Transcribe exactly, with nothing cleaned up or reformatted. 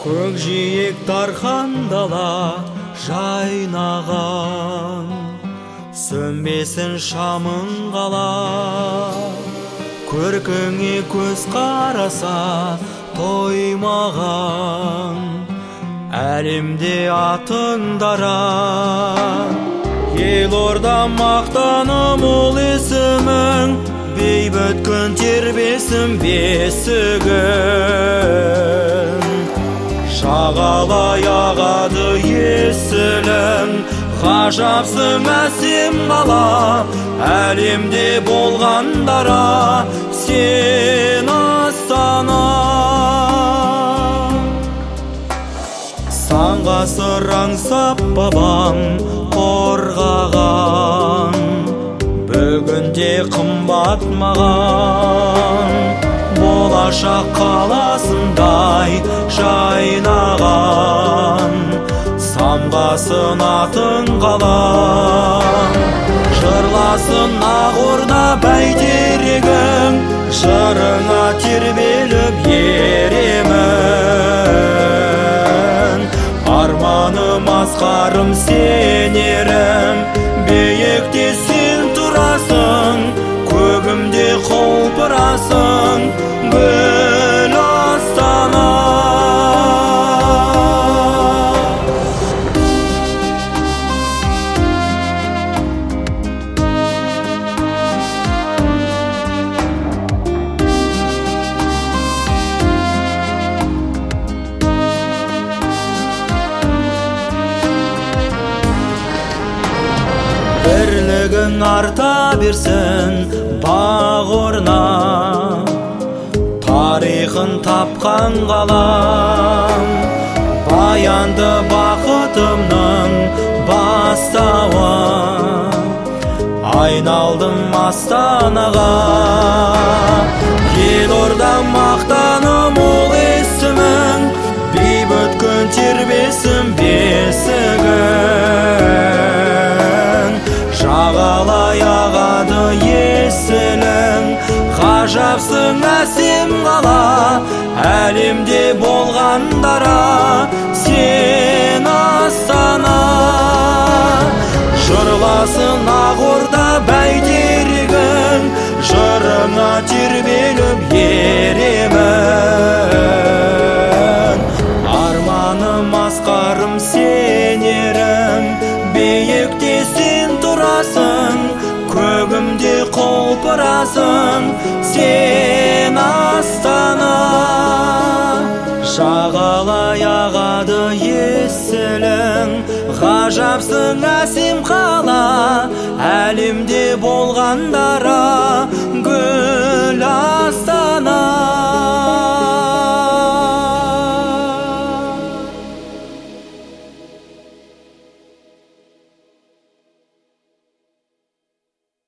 Көкжиек дархан дала жайнаған, сөнбесін шамың қала. Көркіңе көз қараса тоймаған, әлемде атың дара. Елорда мақтаным ол есімің, бейбіт күн тербесін бесігін. Шағалай ағады есілің, ғажапсың әсем қала. Әлемде болғандара сен Астана. Сан ғасыр аңсап бабам қорғаған, бүгінде қымбат маған. Болашақ қаласындай жайнаған, самғасын атын қалам. Жырласын Ақорда бәйтерегің, жырыңа тербеліп еремін. Арманым асқарым сенерім, биікте сен тұрасың, көгімде құлпырасың, гүл Астана. Бірлігің арта берсін бақ орнап, тарихын тапқан қалам. Баянды бақытымның бастауы, айналдым Астанаға. Елорда мақтаным ол есімің, бейбіт күн тербесін бесігін. Шағалай ағады есілің, ғажапсың әсем қала. Әлемде болғандара сен Астана. Жырласын Ақорда бәйтерегің, жырыңа тербеліп еремін. Арманым асқарым сенерім, биікте сен тұрасың, көгімде құлпырасың, сен Астана. Шағалай ағады есілің, ғажапсың әсем қала. Әлемде болғандар